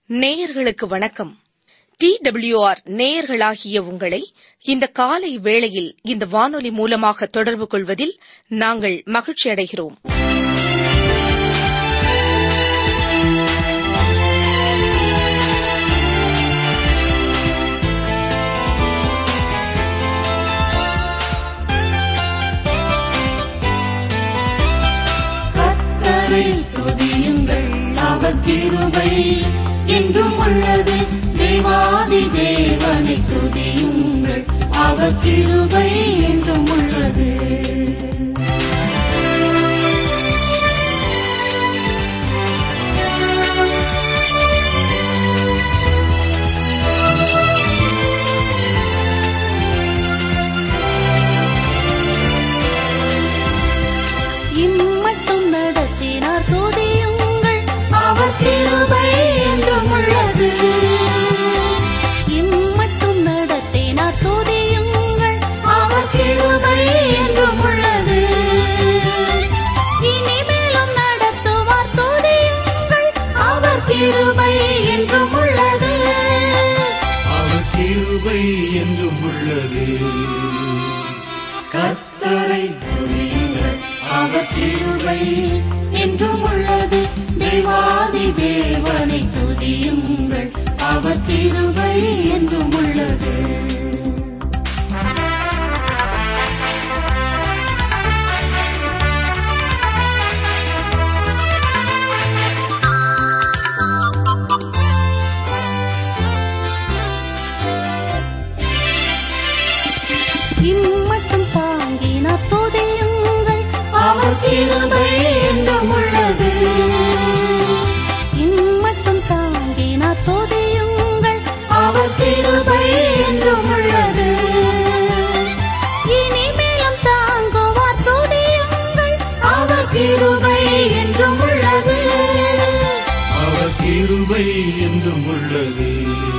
நேயர்களுக்கு வணக்கம். TWR நேயர்களாகிய உங்களை இந்த காலை வேளையில் இந்த வானொலி மூலமாக தொடர்பு கொள்வதில் நாங்கள் மகிழ்ச்சி அடைகிறோம். கர்த்தரை துதியுங்கள், அவர் கிருபை என்றும் உள்ளது. தேவாதி தேவனை துதியுங்கள், அவர் கிருபை என்றும் உள்ளது. இம்மட்டும் நடத்தினார் துதியுங்கள், அவர் கிருபை என்றும் உள்ளது. இம்மட்டும் நடத்தினார் துதியுங்கள், அவர் கிருபை என்றும் உள்ளது. இனிமேலும் நடத்துவார் துதியுங்கள், அவர் கிருபை என்றும் உள்ளது. அவர் கிருபை என்றும் உள்ளது. கர்த்தரை துதியுங்கள், அவர் கிருபை என்றும் உள்ளது. தேவாதி தேவனை துதியுங்கள், அவர் கிருபை என்றும் உள்ளது. இம்மட்டும் தாங்கினார் துதியுங்கள், அவர் கிருபை என்றும் உள்ளது. இம்மட்டும் தாங்கினார் துதியுங்கள், அவர் கிருபை என்றும் உள்ளது. இனிமேலும் தாங்குவார் துதியுங்கள், அவர் கிருபை என்றும் உள்ளது. அவர் கிருபை என்றும் உள்ளது.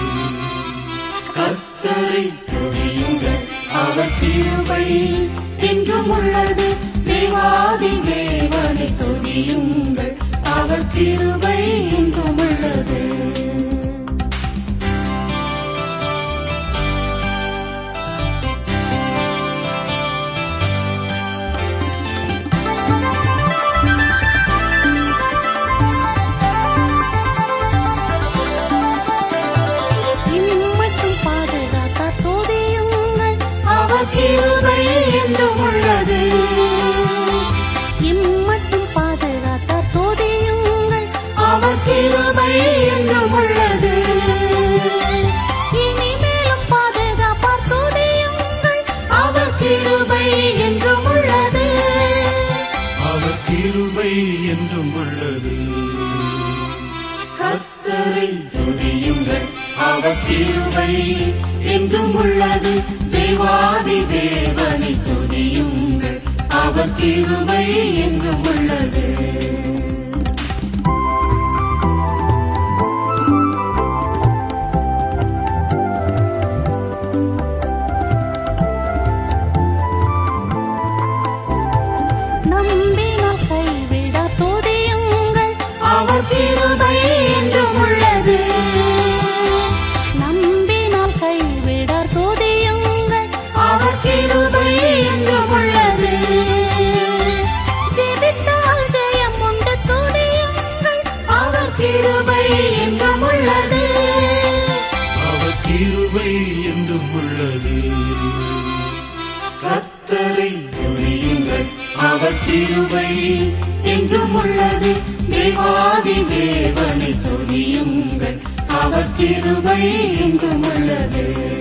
கர்த்தரை துதியுங்கள், அவர் கிருபை என்றும் உள்ளது. தேவாதி தேவனை துதியுங்கள், அவர் கிருபை என்றும் உள்ளது. இம்மட்டும் பாதுகாத்தார் துதியுங்கள், அவர் கிருபை என்றும் உள்ளது. இம்மட்டும் பாதுகாத்தார் துதியுங்கள், அவர் கிருபை என்றும் உள்ளது. இனிமேலும் பாதுகாப்பார் துதியுங்கள், அவர் கிருபை என்றும் உள்ளது. அவர் கிருபை என்றும் உள்ளது. கர்த்தரை துதியுங்கள், அவர் கிருபை என்றும் உள்ளது. தேவாதி தேவனை துதியுங்கள், அவர் கிருபை என்றும் உள்ளது. நம்பினால் கைவிட துதியுங்கள், அவர் கிருபை என்றும் உள்ளது. நம்பினால் கைவிட துதியுங்கள், அவர் கிருபை என்றும் உள்ளது. ஜெபித்தால் ஜெயம் உண்டு துதியுங்கள், அவர் கிருபை என்றும் உள்ளது. அவர் கிருபை என்றும் உள்ளது. கர்த்தரை துதியுங்கள், அவர் கிருபை என்றும் உள்ளது. தேவாதி தேவனை துதியுங்கள், அவர் கிருபை என்றும் உள்ளது.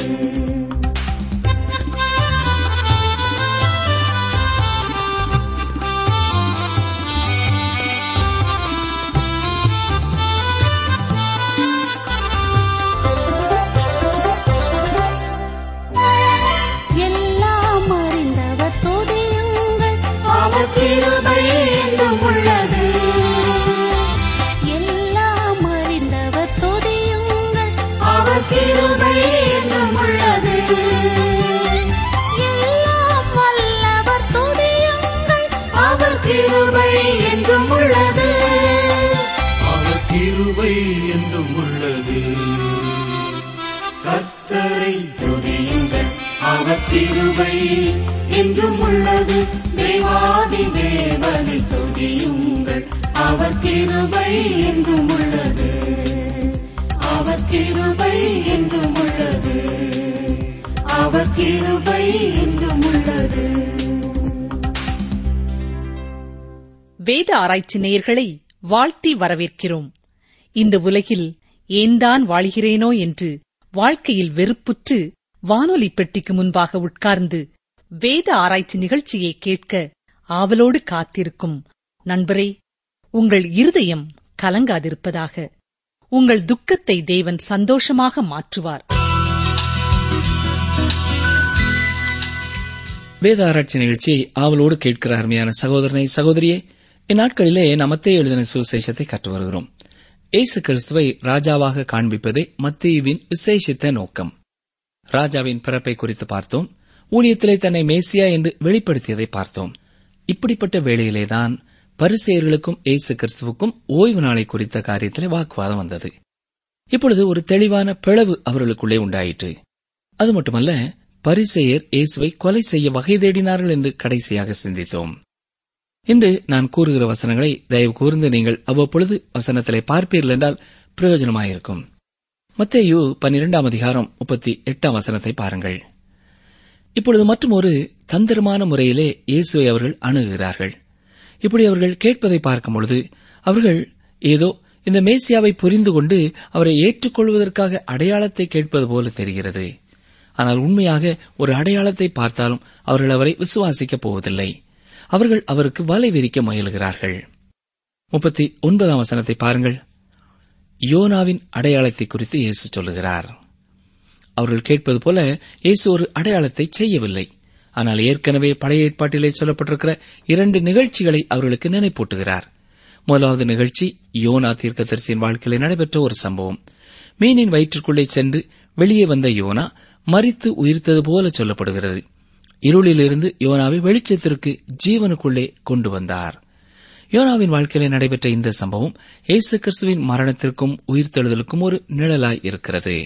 எல்லாம் அறிந்தவர் துதியுங்கள், அவர் கிருபை என்றும் உள்ளது. எல்லாம் அறிந்தவர் துதியுங்கள், அவர் கிருபை என்றும் உள்ளது. எல்லாம் வல்லவர் துதியுங்கள், அவர் கிருபை என்றும் உள்ளது. அவர் கிருபை என்றும் உள்ளது. உள்ளது. கர்த்தரை துதியுங்கள், அவர் கிருபை என்றும் உள்ளது. தேவாதி தேவனை துதியுங்கள், அவர் கிருபை என்றும் உள்ளது. அவர் கிருபை என்றும் உள்ளது. அவர் கிருபை என்றும் உள்ளது. வேத ஆராய்ச்சி நேயர்களை வாழ்த்தி வரவேற்கிறோம். இந்த உலகில் ஏன்தான் வாழ்கிறேனோ என்று வாழ்க்கையில் வெறுப்புற்று வானொலி பெட்டிக்கு முன்பாக உட்கார்ந்து வேத ஆராய்ச்சி நிகழ்ச்சியை கேட்க ஆவலோடு காத்திருக்கும் நண்பரே, உங்கள் இருதயம் கலங்காதிருப்பதாக. உங்கள் துக்கத்தை தேவன் சந்தோஷமாக மாற்றுவார். வேத ஆராய்ச்சி நிகழ்ச்சியை ஆவலோடு கேட்கிற அருமையான சகோதரனை, சகோதரியே, இந்நாட்களிலே மத்தேயு எழுதின சுவிசேஷத்தை கற்று வருகிறோம். இயேசு கிறிஸ்துவை ராஜாவாக காண்பிப்பதே மத்தேயுவின் விசேஷித்த நோக்கம். ராஜாவின் பிறப்பை குறித்து பார்த்தோம். ஊழியத்திலே தன்னை மேசியா என்று வெளிப்படுத்தியதை பார்த்தோம். இப்படிப்பட்ட வேளையிலேதான் பரிசேயர்களுக்கும் இயேசு கிறிஸ்துவுக்கும் ஓய்வு நாளை குறித்த காரியத்திலே வாக்குவாதம் வந்தது. இப்பொழுது ஒரு தெளிவான பிளவு அவர்களுக்குள்ளே உண்டாயிற்று. அது மட்டுமல்ல, பரிசேயர் இயேசுவை கொலை செய்ய வகை தேடினார்கள் என்று கடைசியாக சிந்தித்தோம். இன்று நான் கூறுகிற வசனங்களை தயவு கூர்ந்து நீங்கள் அவ்வப்பொழுது வசனத்திலே பார்ப்பீர்கள் என்றால் பிரயோஜனமாயிருக்கும். மத்தேயு 12ஆம் அதிகாரம் 38ஆம் வசனத்தை பாருங்கள். இப்பொழுது மற்றும் ஒரு தந்திரமான முறையிலே இயேசுவை அவர்கள் அணுகுகிறார்கள். இப்படி அவர்கள் கேட்பதை பார்க்கும்பொழுது அவர்கள் ஏதோ இந்த மேசியாவை புரிந்து கொண்டு அவரை ஏற்றுக்கொள்வதற்காக அடையாளத்தை கேட்பது போல தெரிகிறது. ஆனால் உண்மையாக ஒரு அடையாளத்தை பார்த்தாலும் அவர்கள் அவரை விசுவாசிக்கப் போவதில்லை. அவர்கள் அவருக்கு வலை விரிக்க முயலுகிறார்கள். 39ஆம் வசனத்தை பாருங்கள். யோனாவின் அடையாளத்தை குறித்து இயேசு சொல்லுகிறார். அவர்கள் கேட்பது போல இயேசு ஒரு அடையாளத்தை செய்யவில்லை. ஆனால் ஏற்கனவே பழைய ஏற்பாட்டிலே சொல்லப்பட்டிருக்கிற 2 நிகழ்ச்சிகளை அவர்களுக்கு நினைப்பூட்டுகிறார். முதலாவது நிகழ்ச்சி யோனா தீர்க்கதரிசியின் வாழ்க்கையில் நடைபெற்ற ஒரு சம்பவம். மீனின் வயிற்றுக்குள்ளே சென்று வெளியே வந்த யோனா மரித்து உயிர்த்தது போல சொல்லப்படுகிறது. இருளிலிருந்து யோனாவை வெளிச்சத்திற்கு ஜீவனுக்குள்ளே கொண்டு வந்தார். யோனாவின் வாழ்க்கையிலே நடைபெற்ற இந்த சம்பவம் இயேசு கிறிஸ்துவின் மரணத்திற்கும் உயிர்த்தெழுதலுக்கும் ஒரு நிழலாய் இருக்கிறது.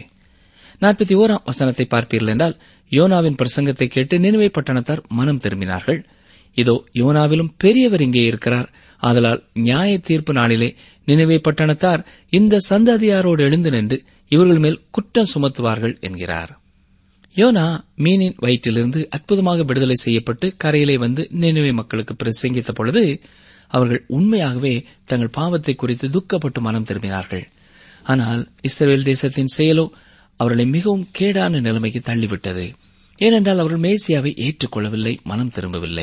41ஆம் வசனத்தை பார்ப்பீர்கள் என்றால், யோனாவின் பிரசங்கத்தை கேட்டு நினிவே பட்டணத்தார் மனம் திரும்பினார்கள். இதோ யோனாவிலும் பெரியவர் இங்கே இருக்கிறார். ஆதலால் நியாய தீர்ப்பு நாளிலே நினிவே பட்டணத்தார் இந்த சந்ததியாரோடு எழுந்து நின்று இவர்கள் மேல் குற்றம் சுமத்துவார்கள் என்கிறார். யோனா மீனின் வயிற்றிலிருந்து அற்புதமாக விடுதலை செய்யப்பட்டு கரையிலே வந்து நினிவே மக்களுக்கு பிரசங்கித்த பொழுது அவர்கள் உண்மையாகவே தங்கள் பாவத்தை குறித்து துக்கப்பட்டு மனம் திரும்பினார்கள். ஆனால் இஸ்ரவேல் தேசத்தின் செயலோ அவர்களை மிகவும் கேடான நிலைமைக்கு தள்ளிவிட்டது. ஏனென்றால் அவர்கள் மேசியாவை ஏற்றுக்கொள்ளவில்லை, மனம் திரும்பவில்லை.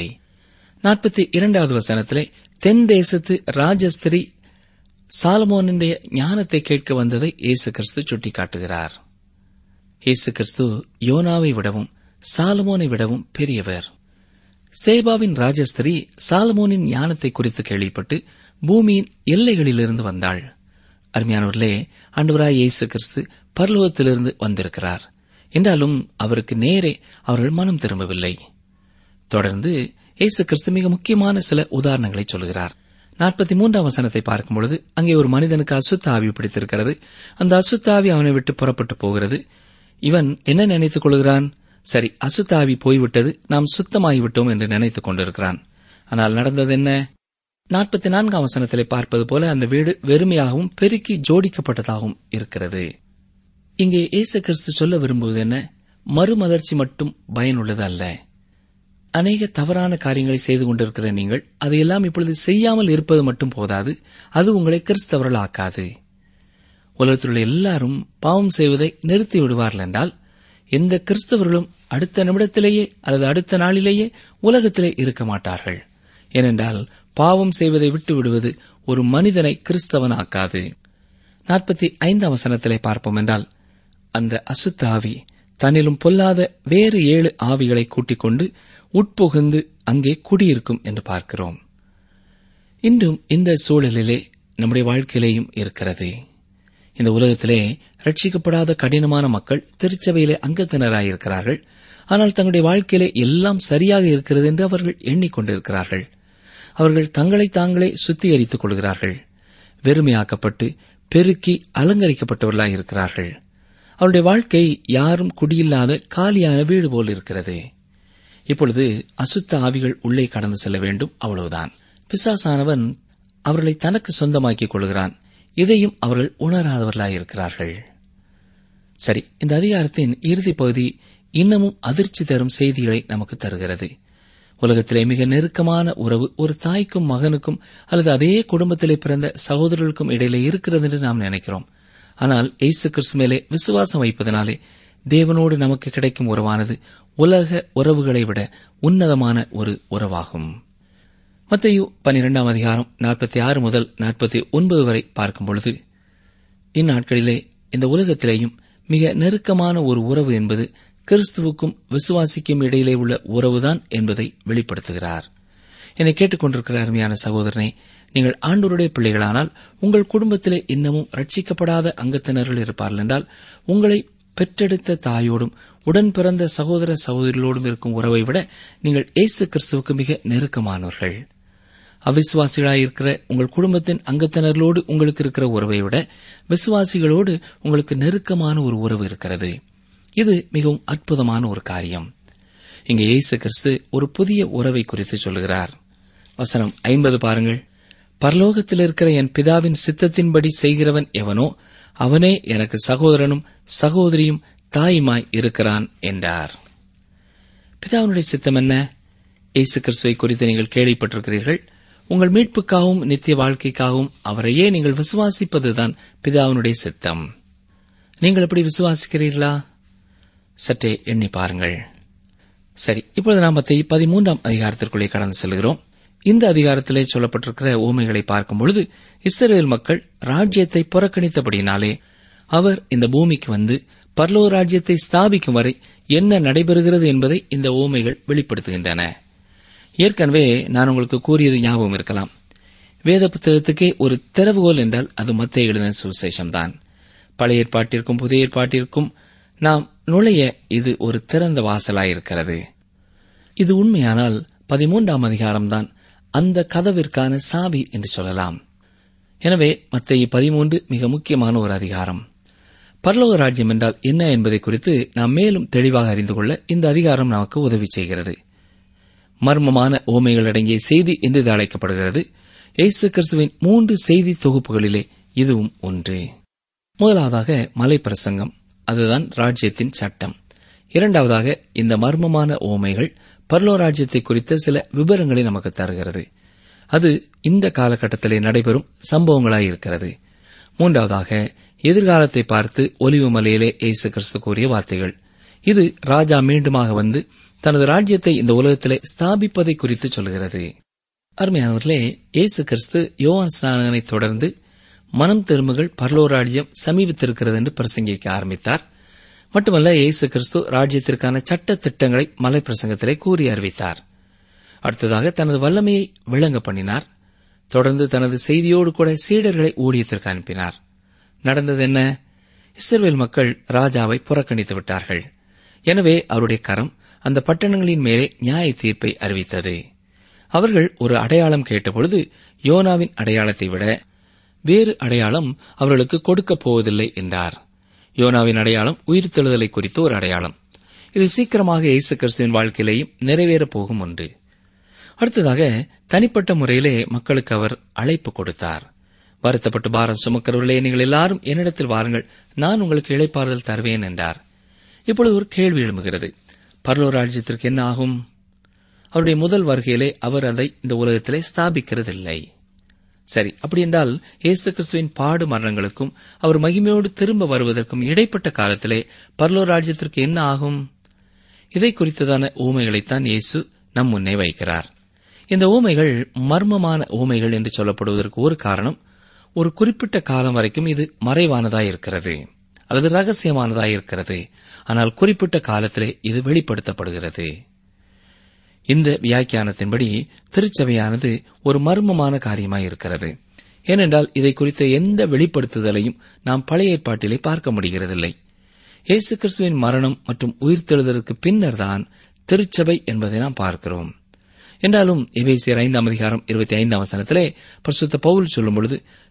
42வது வசனத்திலே தென் தேசத்து ராஜஸ்திரி சாலமோனுடைய ஞானத்தை கேட்க வந்ததை இயேசு கிறிஸ்து சுட்டிக்காட்டுகிறார். இயேசு கிறிஸ்து யோனாவை விடவும் சாலமோனை விடவும் பெரியவர். சேபாவின் ராஜஸ்திரி சாலமோனின் ஞானத்தை குறித்து கேள்விப்பட்டு பூமியின் எல்லைகளிலிருந்து வந்தாள். அருமையானவர்களே, ஆண்டவராய் இயேசு கிறிஸ்து பரலோகத்திலிருந்து வந்திருக்கிறார் என்றாலும் அவருக்கு நேரே அவர்கள் மனம் திரும்பவில்லை. தொடர்ந்து இயேசு கிறிஸ்து மிக முக்கியமான சில உதாரணங்களை சொல்கிறார். 43ஆம் வசனத்தை பார்க்கும்பொழுது அங்கே ஒரு மனிதனுக்கு அசுத்த ஆவி பிடித்திருக்கிறது. அந்த அசுத்த ஆவி அவனை விட்டு புறப்பட்டு போகிறது. இவன் என்ன நினைத்துக் கொள்கிறான்? சரி, அசுத்த ஆவி போய்விட்டது, நாம் சுத்தமாகிவிட்டோம் என்று நினைத்துக் கொண்டிருக்கிறான். ஆனால் நடந்தது என்ன? 44ஆம் வசனத்திலே பார்ப்பது போல அந்த வீடு வெறுமையாகவும் பெருக்கி ஜோடிக்கப்பட்டதாகவும் இருக்கிறது. இங்கே இயேசு கிறிஸ்து சொல்ல விரும்புவது என்ன? மறுமலர்ச்சி மட்டும் பயனுள்ளது அல்ல. அநேக தவறான காரியங்களை செய்து கொண்டிருக்கிற நீங்கள் அதையெல்லாம் இப்பொழுது செய்யாமல் இருப்பது மட்டும் போதாது, அது உங்களை கிறிஸ்தவர்கள் ஆக்காது. உலகத்தில் உள்ள எல்லாரும் பாவம் செய்வதை நிறுத்தி விடுவார்கள் என்றால் எந்த கிறிஸ்தவர்களும் அடுத்த நிமிடத்திலேயே அல்லது அடுத்த நாளிலேயே உலகத்திலே இருக்க மாட்டார்கள். ஏனென்றால் பாவம் செய்வதை விட்டு விடுவது ஒரு மனிதனை கிறிஸ்தவனாக்காது. 45ஆம் வசனத்திலே பார்ப்போம் என்றால், அந்த அசுத்த ஆவி தன்னிலும் பொல்லாத வேறு 7 ஆவிகளை கூட்டிக் கொண்டு உட்புகுந்து அங்கே குடியிருக்கும் என்று பார்க்கிறோம். இன்றும் இந்த சூழலிலே நம்முடைய வாழ்க்கையிலேயும் இருக்கிறது. இந்த உலகத்திலே ரட்சிக்கப்படாத கடினமான மக்கள் திருச்சபையிலே அங்கத்தினராயிருக்கிறார்கள். ஆனால் தங்களுடைய வாழ்க்கையிலே எல்லாம் சரியாக இருக்கிறது என்று அவர்கள் எண்ணிக்கொண்டிருக்கிறார்கள். அவர்கள் தங்களை தாங்களே சுத்திகரித்துக் கொள்கிறார்கள். வெறுமையாக்கப்பட்டு பெருக்கி அலங்கரிக்கப்பட்டவர்களாய் இருக்கிறார்கள். அவருடைய வாழ்க்கை யாரும் குடியில்லாத காலியான வீடு போல் இருக்கிறது. இப்பொழுது அசுத்த ஆவிகள் உள்ளே கடந்து செல்ல வேண்டும், அவ்வளவுதான். பிசாசானவன் அவர்களை தனக்கு சொந்தமாக்கிக் கொள்கிறான். இதையும் அவர்கள் உணராதவர்களாயிருக்கிறார்கள். சரி, இந்த அதிகாரத்தின் இறுதிப் பகுதி இன்னமும் அதிர்ச்சி தரும் செய்திகளை நமக்கு தருகிறது. உலகத்திலே மிக நெருக்கமான உறவு ஒரு தாய்க்கும் மகனுக்கும் அல்லது அதே குடும்பத்திலே பிறந்த சகோதரர்களுக்கும் இடையிலே இருக்கிறது என்று நாம் நினைக்கிறோம். ஆனால் இயேசு கிறிஸ்து மேலே விசுவாசம் வைப்பதனாலே தேவனோடு நமக்கு கிடைக்கும் உறவானது உலக உறவுகளை விட உன்னதமான ஒரு உறவாகும். மத்தேயு 12 அதிகாரம் 46 முதல் 49 வரை பார்க்கும் பொழுது, இந்நாட்களிலே இந்த உலகத்திலேயும் மிக நெருக்கமான ஒரு உறவு என்பது கிறிஸ்துவுக்கும் விசுவாசிக்கும் இடையிலே உள்ள உறவுதான் என்பதை வெளிப்படுத்துகிறார். என்னை கேட்டுக்கொண்டிருக்கிற அருமையான சகோதரனே, நீங்கள் ஆண்டவருடைய பிள்ளைகளானால் உங்கள் குடும்பத்திலே இன்னமும் ரட்சிக்கப்படாத அங்கத்தினர்கள் இருப்பார்கள் என்றால், உங்களை பெற்றெடுத்த தாயோடும் உடன் பிறந்த சகோதர சகோதரிகளோடும் இருக்கும் உறவை விட நீங்கள் இயேசு கிறிஸ்துவுக்கு மிக நெருக்கமானவர்கள். அவிசுவாசிகளாயிருக்கிற உங்கள் குடும்பத்தின் அங்கத்தினர்களோடு உங்களுக்கு இருக்கிற உறவை விட விசுவாசிகளோடு உங்களுக்கு நெருக்கமான ஒரு உறவு இருக்கிறது. இது மிகவும் அற்புதமான ஒரு காரியம். இங்கே இயேசு கிறிஸ்து ஒரு புதிய உறவை குறித்து சொல்கிறார். வசனம் 50 பாருங்கள். பரலோகத்தில் இருக்கிற என் பிதாவின் சித்தத்தின்படி செய்கிறவன் எவனோ அவனே எனக்கு சகோதரனும் சகோதரியும் தாயுமாய் இருக்கிறான் என்றார். பிதாவினுடைய சித்தம் என்ன? இயேசு கிறிஸ்துவை குறித்து நீங்கள் கேள்விப்பட்டிருக்கிறீர்கள். உங்கள் மீட்புக்காகவும் நித்திய வாழ்க்கைக்காகவும் அவரையே நீங்கள் விசுவாசிப்பதுதான் பிதாவினுடைய சித்தம். நீங்கள் எப்படி விசுவாசிக்கிறீர்களா? சற்றே எண்ணி பாருங்கள். சரி, இப்பொழுது நாம் 13 அதிகாரத்திற்குள்ளே கடந்து செல்கிறோம். இந்த அதிகாரத்திலே சொல்லப்பட்டிருக்கிற ஊமைகளை பார்க்கும் பொழுது, இஸ்ரவேல் மக்கள் ராஜ்யத்தை புறக்கணித்தபடினாலே அவர் இந்த பூமிக்கு வந்து பரலோக ராஜ்யத்தை ஸ்தாபிக்கும் வரை என்ன நடைபெறுகிறது என்பதை இந்த ஊமைகள் வெளிப்படுத்துகின்றன. ஏற்கனவே நான் உங்களுக்கு கூறியது ஞாபகம் இருக்கலாம். வேத புத்தகத்துக்கே ஒரு திறவுகோல் என்றால் அது மத்தேயு எழுதின சுவிசேஷம்தான். பழைய ஏற்பாட்டிற்கும் புதிய ஏற்பாட்டிற்கும் நாம் நுழைய இது ஒரு திறந்த வாசலாயிருக்கிறது. இது உண்மையானால் 13 அதிகாரம்தான் அந்த கதவிற்கான சாவி என்று சொல்லலாம். எனவே மத்தேயு 13 மிக முக்கியமான ஒரு அதிகாரம். பரலோக ராஜ்யம் என்றால் என்ன என்பதை குறித்து நாம் மேலும் தெளிவாக அறிந்து கொள்ள இந்த அதிகாரம் நமக்கு உதவி செய்கிறது. மர்மமான ஓமைகள் அடங்கிய செய்தி என்று இது அழைக்கப்படுகிறது. இயேசு கிறிஸ்துவின் 3 செய்தி தொகுப்புகளிலே இதுவும் ஒன்று. முதலாவதாக மலை பிரசங்கம், அதுதான் ராஜ்யத்தின் சட்டம். இரண்டாவதாக இந்த மர்மமான ஓமைகள் பரலோக ராஜ்யத்தை குறித்த சில விவரங்களை நமக்கு தருகிறது. அது இந்த காலகட்டத்திலே நடைபெறும் சம்பவங்களாயிருக்கிறது. மூன்றாவதாக எதிர்காலத்தை பார்த்து ஒலிவு மலையிலே இயேசு கிறிஸ்து கூறிய வார்த்தைகள். இது ராஜா மீண்டுமாக வந்து தனது ராஜ்யத்தை இந்த உலகத்திலே ஸ்தாபிப்பதை குறித்து சொல்கிறது. அருமையானவர்களே, இயேசு கிறிஸ்து யோவான் ஸ்நானகனை தொடர்ந்து மனம் திரும்புகள், பரலோக ராஜ்யம் சமீபித்திருக்கிறது என்று பிரசங்கிக்க ஆரம்பித்தார். மட்டுமல்ல, இயேசு கிறிஸ்து ராஜ்யத்திற்கான சட்ட திட்டங்களை மலை பிரசங்கத்திலே கூறி அறிவித்தார். அடுத்ததாக தனது வல்லமையை விளங்க பண்ணினார். தொடர்ந்து தனது செய்தியோடு கூட சீடர்களை ஊழியத்திற்கு அனுப்பினார். நடந்தது என்ன? இஸ்ரவேல் மக்கள் ராஜாவை புறக்கணித்து விட்டார்கள். எனவே அவருடைய கரம் அந்த பட்டணங்களின் மேலே நியாய தீர்ப்பை அறிவித்தது. அவர்கள் ஒரு அடையாளம் கேட்டபொழுது யோனாவின் அடையாளத்தை விட வேறு அடையாளம் அவர்களுக்கு கொடுக்கப் போவதில்லை என்றார். யோனாவின் அடையாளம் உயிர்த்தெழுதலை குறித்து ஒரு அடையாளம். இது சீக்கிரமாக இயேசு கிறிஸ்துவின் வாழ்க்கையிலேயும் நிறைவேறப் போகும் ஒன்று. அடுத்ததாக தனிப்பட்ட முறையிலே மக்களுக்கு அவர் அழைப்பு கொடுத்தார். வருத்தப்பட்டு பாரம் சுமக்கிறவர்களே, நீங்கள் எல்லாரும் என்னிடத்தில் வாருங்கள், நான் உங்களுக்கு இளைப்பாறுதல் தருவேன் என்றார். இப்பொழுது ஒரு கேள்வி எழும்புகிறது. பரலோக ராஜ்யத்திற்கு என்ன ஆகும்? அவருடைய முதல் வருகையிலே அவர் அதை இந்த உலகத்திலே ஸ்தாபிக்கிறதில்லை. சரி, அப்படி என்றால் இயேசு கிறிஸ்துவின் பாடு மரணங்களுக்கும் அவர் மகிமையோடு திரும்ப வருவதற்கும் இடைப்பட்ட காலத்திலே பரலோக ராஜ்யத்திற்கு என்ன ஆகும்? இதை குறித்ததான ஊமைகளைத்தான் இயேசு நம் முன்னே வைக்கிறார். இந்த ஊமைகள் மர்மமான ஊமைகள் என்று சொல்லப்படுவதற்கு ஒரு காரணம், ஒரு குறிப்பிட்ட காலம் வரைக்கும் இது மறைவானதாயிருக்கிறது அல்லது ரகசியமானதாயிருக்கிறது. ஆனால் குறிப்பிட்ட காலத்திலே இது வெளிப்படுத்தப்படுகிறது. இந்த வியாக்கியானத்தின்படி திருச்சபையானது ஒரு மர்மமான காரியமாயிருக்கிறது. ஏனென்றால் இதை குறித்த எந்த வெளிப்படுத்துதலையும் நாம் பழைய ஏற்பாட்டிலே பார்க்க முடிகிறதில்லை. இயேசு கிறிஸ்துவின் மரணம் மற்றும் உயிர்த்தெழுதலுக்கு பின்னர் தான் திருச்சபை என்பதை நாம் பார்க்கிறோம். என்றாலும் எபேசியர் 5 அதிகாரம் 25 வசனத்திலே பரிசுத்த பவுல் சொல்லும்பொழுது,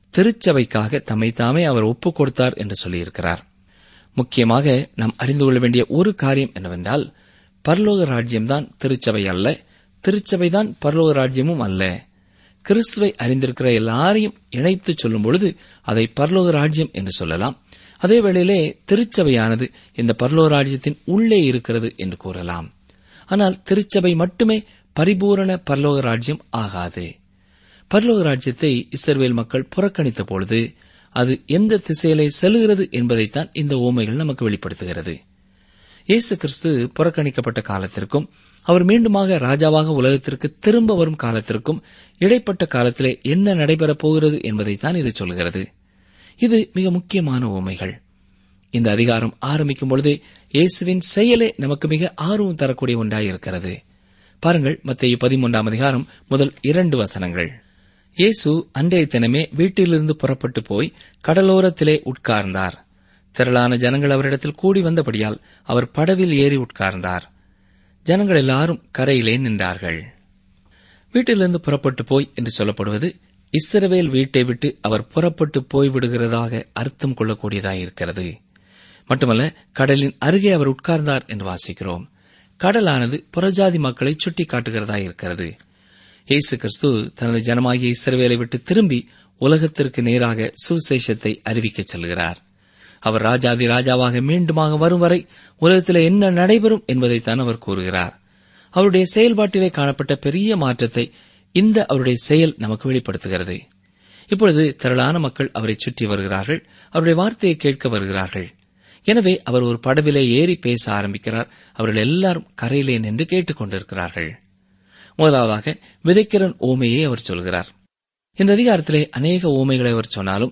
திருச்சபைக்காக தம்மை தாமே அவர் ஒப்புக் கொடுத்தார் என்று சொல்லியிருக்கிறார். முக்கியமாக நாம் அறிந்து கொள்ள வேண்டிய ஒரு காரியம் என்னவென்றால், பரலோக ராஜ்யம்தான் திருச்சபை அல்ல, திருச்சபைதான் பரலோக ராஜ்யமும் அல்ல. கிறிஸ்துவை அறிந்திருக்கிற எல்லாரையும் இணைத்து சொல்லும் பொழுது அதை பரலோக ராஜ்யம் என்று சொல்லலாம். அதே வேளையிலே திருச்சபையானது இந்த பரலோக ராஜ்யத்தின் உள்ளே இருக்கிறது என்று கூறலாம். ஆனால் திருச்சபை மட்டுமே பரிபூரண பரலோக ராஜ்யம் ஆகாது. பரலோக ராஜ்யத்தை இஸ்ரவேல் மக்கள் புறக்கணித்த பொழுது அது எந்த திசையிலே செல்கிறது என்பதைத்தான் இந்த உவமைகள் நமக்கு வெளிப்படுத்துகிறது. இயேசு கிறிஸ்து புறக்கணிக்கப்பட்ட காலத்திற்கும் அவர் மீண்டுமாக ராஜாவாக உலகத்திற்கு திரும்ப வரும் காலத்திற்கும் இடைப்பட்ட காலத்திலே என்ன நடைபெறப் போகிறது என்பதைத்தான் இது சொல்கிறது. இது மிக முக்கியமான உவமைகள். இந்த அதிகாரம் ஆரம்பிக்கும் பொழுதே இயேசுவின் செயலே நமக்கு மிக ஆர்வம் தரக்கூடிய ஒன்றாயிருக்கிறது. பாருங்கள், மத்தேயு 13 அதிகாரம் முதல் 2 வசனங்கள். இயேசு அன்றைய தினமே வீட்டிலிருந்து புறப்பட்டு போய் கடலோரத்திலே உட்கார்ந்தார். திரளான ஜனங்கள் அவரிடத்தில் கூடி வந்தபடியால் அவர் படவில் ஏறி உட்கார்ந்தார். ஜனங்கள் எல்லாரும் கரையிலே நின்றார்கள். வீட்டிலிருந்து புறப்பட்டு போய் என்று சொல்லப்படுவது இஸ்ரவேல் வீட்டை விட்டு அவர் புறப்பட்டு போய்விடுகிறதாக அர்த்தம் கொள்ளக்கூடியதாயிருக்கிறது. மட்டுமல்ல, கடலின் அருகே அவர் உட்கார்ந்தார் என்று வாசிக்கிறோம். கடலானது புறஜாதி மக்களை சுட்டிக்காட்டுகிறதாயிருக்கிறது. இயேசு கிறிஸ்து தனது ஜனமாகிய இஸ்ரவேலை விட்டு திரும்பி உலகத்திற்கு நேராக சுவிசேஷத்தை அறிவிக்கச் செல்கிறார். அவர் ராஜாதி ராஜாவாக மீண்டுமாக வரும் வரை உலகத்தில் என்ன நடைபெறும் என்பதைத்தான் அவர் கூறுகிறார். அவருடைய செயல்பாட்டிலே காணப்பட்ட பெரிய மாற்றத்தை இந்த அவருடைய செயல் நமக்கு வெளிப்படுத்துகிறது. இப்பொழுது திரளான மக்கள் அவரை சுற்றி வருகிறார்கள், அவருடைய வார்த்தையை கேட்க வருகிறார்கள். எனவே அவர் ஒரு படவிலே ஏறி பேச ஆரம்பிக்கிறார். அவர்கள் எல்லாரும் கரையிலே நின்று கேட்டுக் கொண்டிருக்கிறார்கள். முதலாவதாக விதைக்கிறன் ஓமையை அவர் சொல்கிறார். இந்த அதிகாரத்திலே அநேக ஓமைகளை அவர் சொன்னாலும்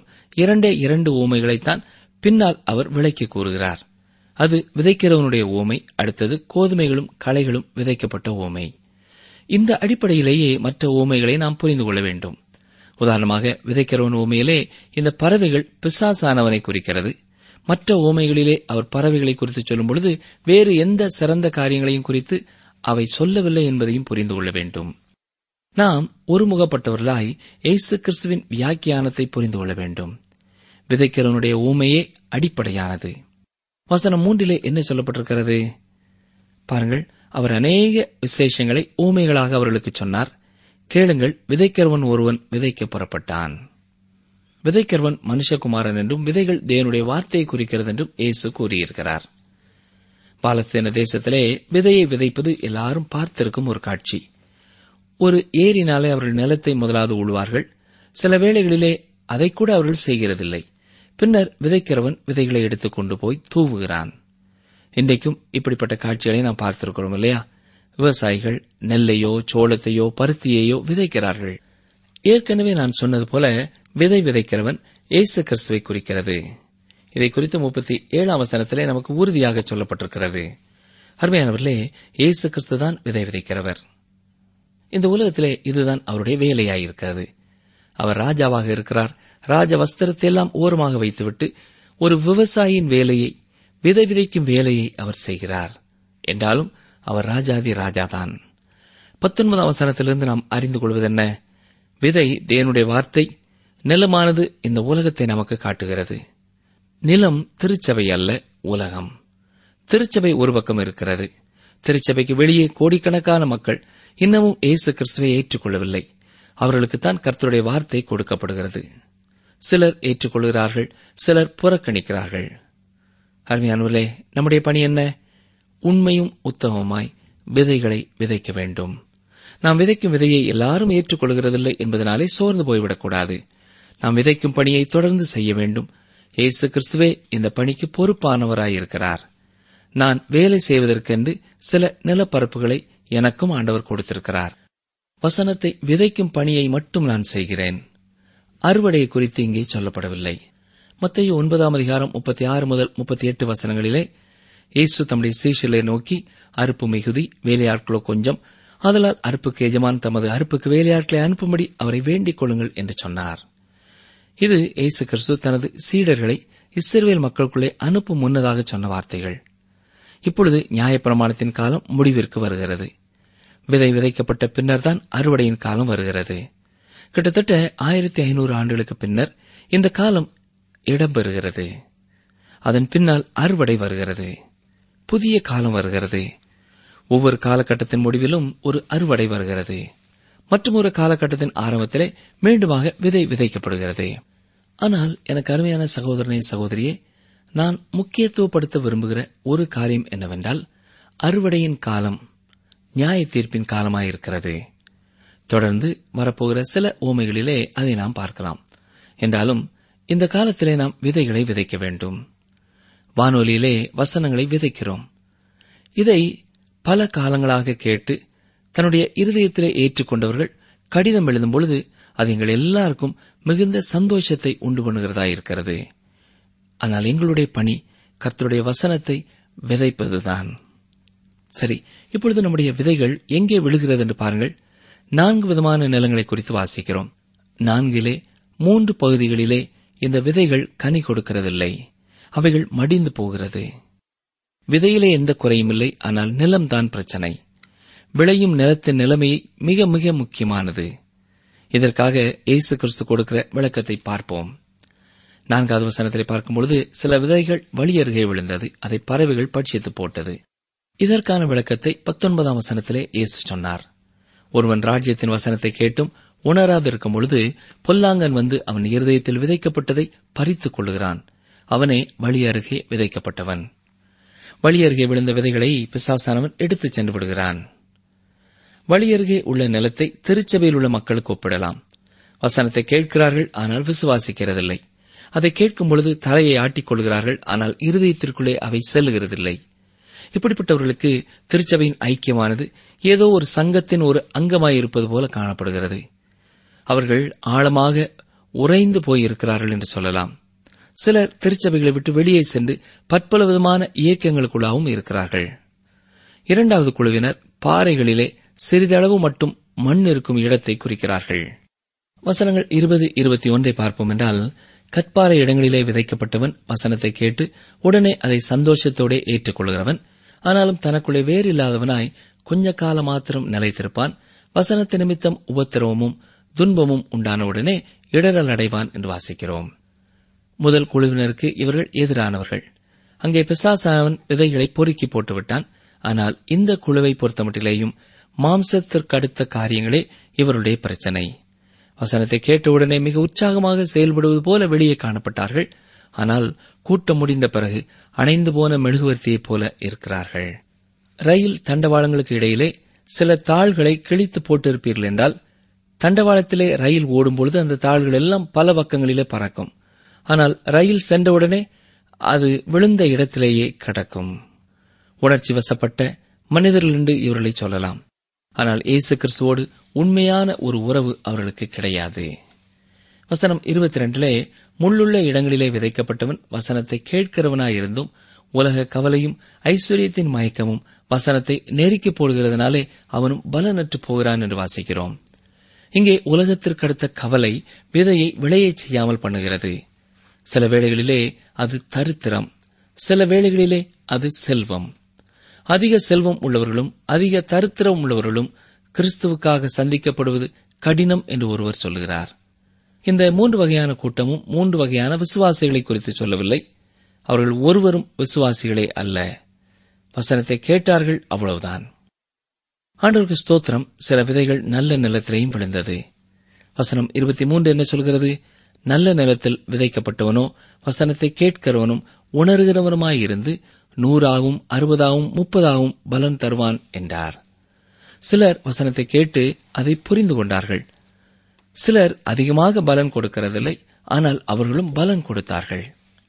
2 ஓமைகளைத்தான் பின்னால் அவர் விளக்கி கூறுகிறார். அது விதைக்கிறவனுடைய ஓமை, அடுத்தது கோதுமைகளும் களைகளும் விதைக்கப்பட்ட ஓமை. இந்த அடிப்படையிலேயே மற்ற ஓமைகளை நாம் புரிந்து கொள்ள வேண்டும். உதாரணமாக, விதைக்கிறவன் ஓமையிலே இந்த பறவைகள் பிசாசானவனை குறிக்கிறது. மற்ற ஓமைகளிலே அவர் பறவைகளை குறித்து சொல்லும் பொழுது வேறு எந்த சிறந்த காரியங்களையும் குறித்து அவை சொல்லவில்லை என்பதையும் புரிந்து கொள்ள வேண்டும். நாம் ஒருமுகப்பட்டவர்களாய் இயேசு கிறிஸ்துவின் வியாக்கியானத்தை புரிந்து கொள்ள வேண்டும். விதைக்கிறவனுடைய ஊமையே அடிப்படையானது. வசனம் 3 என்ன சொல்லப்பட்டிருக்கிறது பாருங்கள். அவர் அநேக விசேஷங்களை ஊமைகளாக அவர்களுக்கு சொன்னார். கேளுங்கள், விதைக்கிறவன் ஒருவன் விதைக்க புறப்பட்டான். விதைக்கிறவன் மனுஷகுமாரன் என்றும் விதைகள் தேவனுடைய வார்த்தையை குறிக்கிறது என்றும் இயேசு கூறியிருக்கிறார். பாலஸ்தீன தேசத்திலே விதையை விதைப்பது எல்லாரும் பார்த்திருக்கும் ஒரு காட்சி. ஒரு ஏரினாலே அவர்கள் நிலத்தை முதலாவது உழுவார்கள். சில வேளைகளிலே அதை கூட அவர்கள் செய்கிறதில்லை. பின்னர் விதைக்கிறவன் விதைகளை எடுத்துக் கொண்டு போய் தூவுகிறான். இன்றைக்கும் இப்படிப்பட்ட காட்சிகளை நாம் பார்த்திருக்கிறோம் இல்லையா? விவசாயிகள் நெல்லையோ சோளத்தையோ பருத்தியையோ விதைக்கிறார்கள். ஏற்கனவே நான் சொன்னது போல விதை விதைக்கிறவன் இயேசு கிறிஸ்துவை குறிக்கிறது. இதை குறித்து 37 வசனத்திலே நமக்கு உறுதியாக சொல்லப்பட்டிருக்கிறது. அருமையானவர்களே, இயேசு கிறிஸ்துதான் விதை விதைக்கிறவர். இந்த உலகத்திலே இதுதான் அவருடைய வேலையாயிருக்கிறது. அவர் ராஜாவாக இருக்கிறார். ராஜ வஸ்திரத்தை எல்லாம் ஓரமாக வைத்துவிட்டு ஒரு விவசாயியின் வேலையை, விதை விதைக்கும் வேலையை அவர் செய்கிறார். என்றாலும் அவர் ராஜாதி ராஜாதான். 19 வசனத்திலிருந்து நாம் அறிந்து கொள்வதென்ன? விதை தேவனுடைய வார்த்தை, நிலமானது இந்த உலகத்தை நமக்கு காட்டுகிறது. நிலம் திருச்சபை அல்ல, உலகம். திருச்சபை ஒரு பக்கம் இருக்கிறது. திருச்சபைக்கு வெளியே கோடிக்கணக்கான மக்கள் இன்னமும் இயேசு கிறிஸ்துவை ஏற்றுக்கொள்ளவில்லை. அவர்களுக்குத்தான் கர்த்தருடைய வார்த்தை கொடுக்கப்படுகிறது. சிலர் ஏற்றுக்கொள்கிறார்கள், சிலர் புறக்கணிக்கிறார்கள். அருமையானவர்களே, நம்முடைய பணி என்ன? உண்மையும் உத்தமமாய் விதைகளை விதைக்க வேண்டும். நாம் விதைக்கும் விதையை எல்லாரும் ஏற்றுக்கொள்கிறதில்லை என்பதனாலே சோர்ந்து போய்விடக்கூடாது. நாம் விதைக்கும் பணியை தொடர்ந்து செய்ய வேண்டும். இயேசு கிறிஸ்துவே இந்த பணிக்கு பொறுப்பானவராயிருக்கிறார். நான் வேலை செய்வதற்கென்று சில நிலப்பரப்புகளை எனக்கும் ஆண்டவர் கொடுத்திருக்கிறார். வசனத்தை விதைக்கும் பணியை மட்டும் நான் செய்கிறேன். அறுவடையை குறித்து இங்கே சொல்லப்படவில்லை. மத்தேயு 9 அதிகாரம் 36 முதல் 38 வசனங்களிலே இயேசு தம்முடைய சீஷர்களை நோக்கி, அறுப்பு மிகுதி, வேலையாட்களோ கொஞ்சம், ஆதலால் அறுப்புக்கு எஜமான் தமது அறுப்புக்கு வேலையாட்களை அனுப்பும்படி அவரை வேண்டிக் கொள்ளுங்கள் என்று சொன்னார். இது இயேசு கிறிஸ்து தனது சீடர்களை இஸ்ரவேல் மக்களுக்குள்ளே அனுப்பும் முன்னதாக சொன்ன வார்த்தைகள். இப்பொழுது நியாயப்பிரமாணத்தின் காலம் முடிவிற்கு வருகிறது. விதை விதைக்கப்பட்ட பின்னர் தான் அறுவடையின் காலம் வருகிறது. கிட்டத்தட்ட 1500 ஆண்டுகளுக்கு பின்னர் இந்த காலம் இடம்பெறுகிறது. அதன் பின்னால் அறுவடை வருகிறது. புதிய காலம் வருகிறது. ஒவ்வொரு காலகட்டத்தின் முடிவிலும் ஒரு அறுவடை வருகிறது. மற்றும் ஒரு காலகட்டத்தின் ஆரம்பத்திலே மீண்டுமாக விதை விதைக்கப்படுகிறது. ஆனால் எனக்கு அருமையான சகோதரனே, சகோதரியே, நான் முக்கியத்துவப்படுத்த விரும்புகிற ஒரு காரியம் என்னவென்றால், அறுவடையின் காலம் நியாய தீர்ப்பின் காலமாயிருக்கிறது. தொடர்ந்து வரப்போகிற சில உவமைகளிலே அதை நாம் பார்க்கலாம். என்றாலும் இந்த காலத்திலே நாம் விதைகளை விதைக்க வேண்டும். வானொலியிலே வசனங்களை விதைக்கிறோம். இதை பல காலங்களாக கேட்டு தன்னுடைய இருதயத்திலே ஏற்றுக்கொண்டவர்கள் கடிதம் எழுதும் பொழுது அது எங்கள் எல்லாருக்கும் மிகுந்த சந்தோஷத்தை உண்டு பண்ணுகிறதாயிருக்கிறது. ஆனால் எங்களுடைய பணி கர்த்தருடைய வசனத்தை விதைப்பதுதான். சரி, இப்பொழுது நம்முடைய விதைகள் எங்கே விழுகிறது என்று பாருங்கள். 4 விதமான நிலங்களை குறித்து வாசிக்கிறோம். 4 3 பகுதிகளிலே இந்த விதைகள் கனி கொடுக்கிறதில்லை. அவைகள் மடிந்து போகிறது. விதையிலே எந்த குறையும் இல்லை, ஆனால் நிலம்தான் பிரச்சனை. விளையும் நிலத்தின் நிலைமை மிக மிக முக்கியமானது. இதற்காக இயேசு கிறிஸ்து கொடுக்கிற விளக்கத்தை பார்ப்போம். 4வது வசனத்திலே பார்க்கும்பொழுது, சில விதைகள் வழி அருகே விழுந்தது, அதை பறவைகள் பட்சித்து போட்டது. இதற்கான விளக்கத்தை 19ஆம் வசனத்திலே இயேசு சொன்னார். ஒருவன் ராஜ்யத்தின் வசனத்தை கேட்டும் உணராதிருக்கும் பொழுது பொல்லாங்கன் வந்து அவன் இருதயத்தில் விதைக்கப்பட்டதை பறித்துக் கொள்ளுகிறான். அவனே வழி அருகே விதைக்கப்பட்டவன். வழி அருகே விழுந்த விதைகளை பிசாசானவன் எடுத்துச் சென்று விடுகிறான். வழி அருகே உள்ள நிலத்தை திருச்சபையில் உள்ள மக்களுக்கு ஒப்பிடலாம். வசனத்தை கேட்கிறார்கள், ஆனால் விசுவாசிக்கிறதில்லை. அதை கேட்கும் பொழுது தலையை ஆட்டிக் கொள்கிறார்கள், ஆனால் இருதயத்திற்குள்ளே அவை செல்லுகிறதில்லை. இப்படிப்பட்டவர்களுக்கு திருச்சபையின் ஐக்கியமானது ஏதோ ஒரு சங்கத்தின் ஒரு அங்கமாயிருப்பது போல காணப்படுகிறது. அவர்கள் ஆழமாக உறைந்து போயிருக்கிறார்கள் என்று சொல்லலாம். சிலர் திருச்சபைகளை விட்டு வெளியே சென்று பற்பல விதமான இயக்கங்களுக்குள்ளாகவும் இருக்கிறார்கள். 2வது குழுவினர் பாறைகளிலே சிறிதளவு மட்டும் மண் இருக்கும் இடத்தை குறிக்கிறார்கள். வசனங்கள் 20-21 பார்ப்போம் என்றால், கற்பாறை இடங்களிலே விதைக்கப்பட்டவன் வசனத்தை கேட்டு உடனே அதை சந்தோஷத்தோடு ஏற்றுக்கொள்கிறவன். ஆனாலும் தனக்குள்ளே வேறு இல்லாதவனாய் கொஞ்ச காலம் மாத்திரம் நிலைத்திருப்பான். வசனத்து நிமித்தம் உபத்திரவமும் துன்பமும் உண்டானவுடனே இடரல் அடைவான் என்று வாசிக்கிறோம். முதல் குழுவினருக்கு இவர்கள் எதிரானவர்கள். அங்கே பிசாசானவன் விதைகளை பொறுக்கி போட்டுவிட்டான். ஆனால் இந்த குழுவை பொறுத்தமட்டிலேயும் மாம்சத்திற்கு அடுத்த காரியங்களே இவருடைய பிரச்சனை. வசனத்தை கேட்டவுடனே மிக உற்சாகமாக செயல்படுவது போல வெளியே காணப்பட்டார்கள். ஆனால் கூட்டம் முடிந்த பிறகு அணைந்து போன மெழுகுவர்த்தியைப் போல இருக்கிறார்கள். ரயில் தண்டவாளங்களுக்கு இடையிலே சில தாள்களை கிழித்து போட்டிருப்பீர்கள் என்றால், தண்டவாளத்திலே ரயில் ஓடும்பொழுது அந்த தாள்கள் எல்லாம் பல பக்கங்களிலே பறக்கும். ஆனால் ரயில் சென்றவுடனே அது விழுந்த இடத்திலேயே கிடக்கும். உணர்ச்சி வசப்பட்ட மனிதர்கள் என்று இவர்களை சொல்லலாம். ஆனால் இயேசு கிறிஸ்துவோடு உண்மையான ஒரு உறவு அவர்களுக்கு கிடையாது. வசனம் 22 முள்ளுள்ள இடங்களிலே விதைக்கப்பட்டவன் வசனத்தை கேட்கிறவனாயிருந்தும் உலக கவலையும் ஐஸ்வர்யத்தின் மயக்கமும் வசனத்தை நெருக்கி போடுகிறதுனாலே அவனும் பலனற்று போகிறான் என்று வாசிக்கிறோம். இங்கே உலகத்திற்கு அடுத்த கவலை விதையை விளையச் செய்யாமல் பண்ணுகிறது. சில வேளைகளிலே அது தரித்திரம், சில வேளைகளிலே அது செல்வம். அதிக செல்வம் உள்ளவர்களும் அதிக தரித்திரம் உள்ளவர்களும் கிறிஸ்துவுக்காக சந்திக்கப்படுவது கடினம் என்று ஒருவர் சொல்கிறார். இந்த 3 வகையான கூட்டமும் 3 வகையான விசுவாசிகளை குறித்து சொல்லவில்லை. அவர்கள் ஒருவரும் விசுவாசிகளே அல்ல. வசனத்தை கேட்டார்கள், அவ்வளவுதான். ஆண்டவருக்கு ஸ்தோத்திரம். சில விதைகள் நல்ல நிலத்திலேயும் விழுந்தது. வசனம் 23 என்ன சொல்கிறது? நல்ல நிலத்தில் விதைக்கப்பட்டவனோ வசனத்தை கேட்கிறவனும் உணர்கிறவனுமாயிருந்து 100ஆகவும் 60ஆகவும் 30ஆகவும் பலன் தருவான் என்றார். சிலர் வசனத்தை கேட்டு அதை புரிந்து கொண்டார்கள். சிலர் அதிகமாக பலன் கொடுக்கிறதில்லை, ஆனால் அவர்களும் பலன் கொடுத்தார்கள்.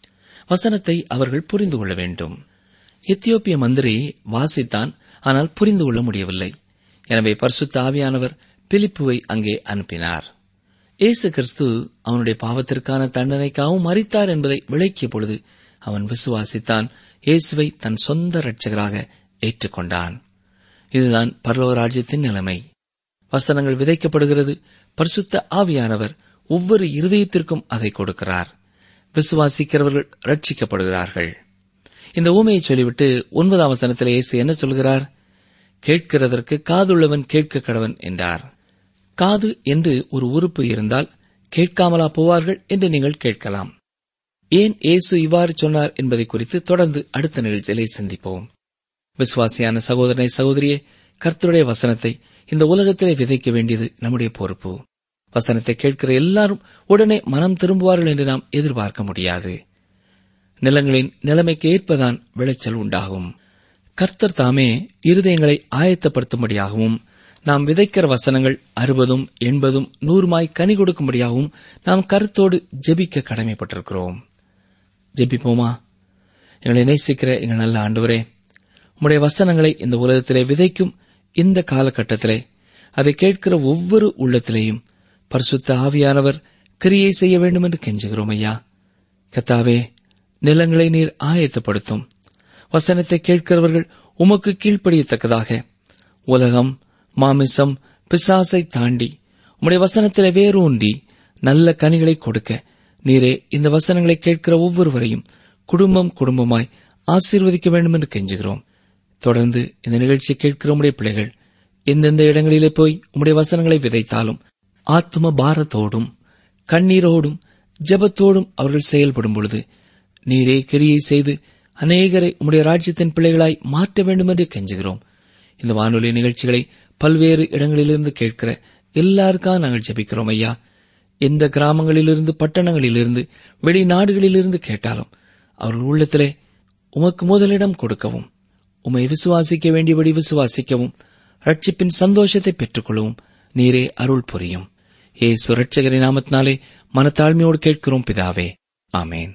வசனத்தை அவர்கள் புரிந்து கொள்ள வேண்டும். எத்தியோப்பிய மந்திரி வாசித்தான், ஆனால் புரிந்து கொள்ள முடியவில்லை. எனவே பரிசுத்த ஆவியானவர் பிலிப்புவை அங்கே அனுப்பினார். இயேசு கிறிஸ்து அவனுடைய பாவத்திற்கான தண்டனைக்காகவும் மரித்தார் என்பதை விளக்கிய பொழுது அவன் விசுவாசித்தான். இயேசுவை தன் சொந்த இரட்சகராக ஏற்றுக்கொண்டான். இதுதான் பரலோக ராஜ்யத்தின் நிலைமை. வசனங்கள் விதைக்கப்படுகிறது. பரிசுத்த ஆவியானவர் ஒவ்வொரு இருதயத்திற்கும் அதை கொடுக்கிறார். விசுவாசிக்கிறவர்கள் ரட்சிக்கப்படுகிறார்கள். இந்த ஊமையை சொல்லிவிட்டு 9ஆம் வசனத்தில் இயேசு என்ன சொல்கிறார்? கேட்கிறதற்கு காதுள்ளவன் கேட்க கடவன் என்றார். காது என்று ஒரு உறுப்பு இருந்தால் கேட்காமலா போவார்கள் என்று நீங்கள் கேட்கலாம். ஏன் இயேசு இவ்வாறு சொன்னார் என்பதை குறித்து தொடர்ந்து அடுத்த நிகழ்ச்சியிலே சிந்திப்போம். விசுவாசியான சகோதரனை சகோதரியே, கர்த்தருடைய வசனத்தை இந்த உலகத்திலே விதைக்க வேண்டியது நம்முடைய பொறுப்பு. வசனத்தை கேட்கிற எல்லாரும் உடனே மனம் திரும்புவார்கள் என்று நாம் எதிர்பார்க்க முடியாது. நிலங்களின் நிலைமைக்கு ஏற்பதான் விளைச்சல் உண்டாகும். கர்த்தர் தாமே இருதயங்களை ஆயத்தப்படுத்தும்படியாகவும் நாம் விதைக்கிற வசனங்கள் 60, 80, 100 கனி கொடுக்கும்படியாகவும் நாம் கருத்தோடு ஜெபிக்க கடமைப்பட்டிருக்கிறோம். ஜெபிப்போமா? எங்களை நேசிக்கிற எங்கள் நல்ல ஆண்டவரே, உம்முடைய வசனங்களை இந்த உலகத்திலே விதைக்கும் இந்த காலகட்டத்திலே அதை கேட்கிற ஒவ்வொரு உள்ளத்திலேயும் பரிசுத்த ஆவியானவர் கிரியை செய்ய வேண்டும் என்று கெஞ்சுகிறோம் ஐயா. கர்த்தாவே, நிலங்களை நீர் ஆயத்தப்படுத்தும். வசனத்தை கேட்கிறவர்கள் உமக்கு கீழ்ப்படியத்தக்கதாக உலகம், மாமிசம், பிசாசை தாண்டி உம்முடைய வசனத்திலே வேரூன்றி நல்ல கனிகளை கொடுக்க நீரே இந்த வசனங்களை கேட்கிற ஒவ்வொருவரையும் குடும்பம் குடும்பமாய் ஆசீர்வதிக்க வேண்டும் என்று கெஞ்சுகிறோம். தொடர்ந்து இந்த நிகழ்ச்சியை கேட்கிற உம்முடைய பிள்ளைகள் எந்தெந்த இடங்களிலே போய் உம்முடைய வசனங்களை விதைத்தாலும் ஆத்ம பாரத்தோடும் கண்ணீரோடும் ஜெபத்தோடும் அவர்கள் செயல்படும் பொழுது நீரே கிரியை செய்து அநேகரை உம்முடைய ராஜ்யத்தின் பிள்ளைகளாய் மாற்ற வேண்டும் என்று கெஞ்சுகிறோம். இந்த வானொலி நிகழ்ச்சிகளை பல்வேறு இடங்களிலிருந்து கேட்கிற எல்லாருக்காக நாங்கள் ஜெபிக்கிறோம் ஐயா. எந்த கிராமங்களிலிருந்து, பட்டணங்களிலிருந்து, வெளிநாடுகளிலிருந்து கேட்டாலும் அவர்கள் உள்ளத்திலே உமக்கு முதலிடம் கொடுக்கவும், உம்மை விசுவாசிக்க வேண்டியபடி விசுவாசிக்கவும், ரட்சிப்பின் சந்தோஷத்தை பெற்றுக் கொள்ளவும் நீரே அருள் புரியும். இயேசு இரட்சகரின் நாமத்தினாலே மனத்தாழ்மையோடு கேட்கிறோம் பிதாவே, ஆமேன்.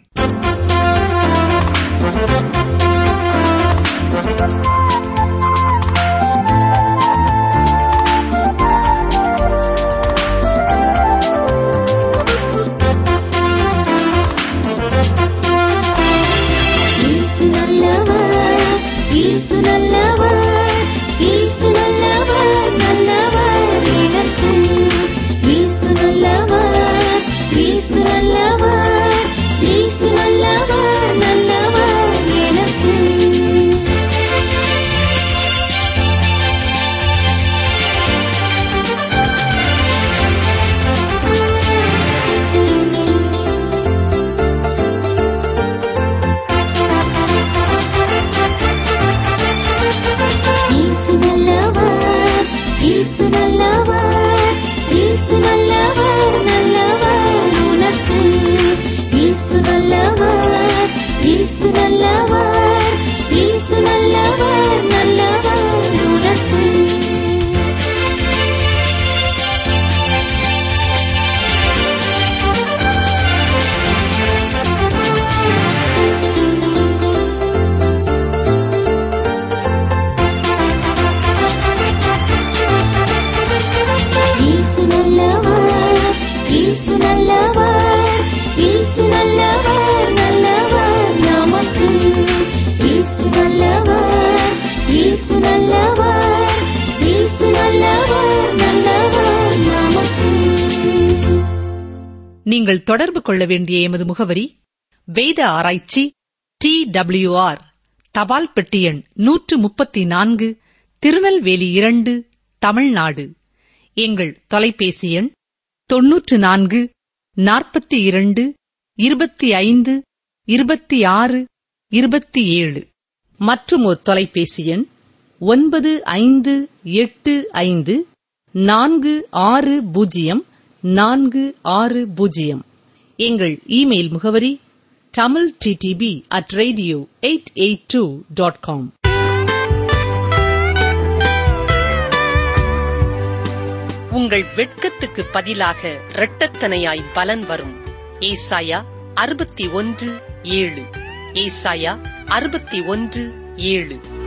நீங்கள் தொடர்பு கொள்ள வேண்டிய எமது முகவரி: வேத ஆராய்ச்சி, TWR, தபால் பெட்டி எண் 134, திருநெல்வேலி 2, தமிழ்நாடு. எங்கள் தொலைபேசி எண் 94 42 25 26 27. மற்றும் ஒரு தொலைபேசி எண் 9585 460 460. எங்கள் இமெயில் முகவரி tamilttb@radio882.com. உங்கள் வெட்கத்துக்கு பதிலாக இரட்டத்தனையாய் பலன் வரும். ஏசாயா 61:7. ஏசாயா 61:7.